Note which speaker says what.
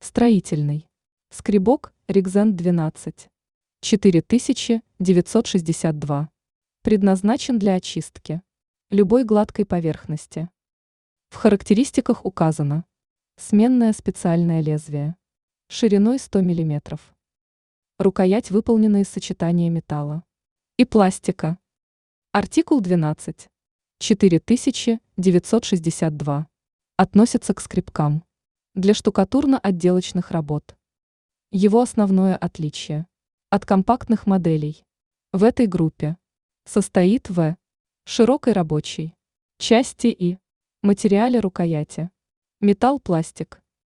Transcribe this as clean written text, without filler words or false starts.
Speaker 1: Строительный. Скребок Ригзен 12. 4962. Предназначен для очистки любой гладкой поверхности. В характеристиках указано: сменное специальное лезвие, шириной 100 мм. Рукоять выполнена из сочетания металла и пластика. Артикул 12. 4962. Относится к скребкам для штукатурно-отделочных работ. Его основное отличие от компактных моделей в этой группе состоит в широкой рабочей части и материале рукояти. Металл-пластик.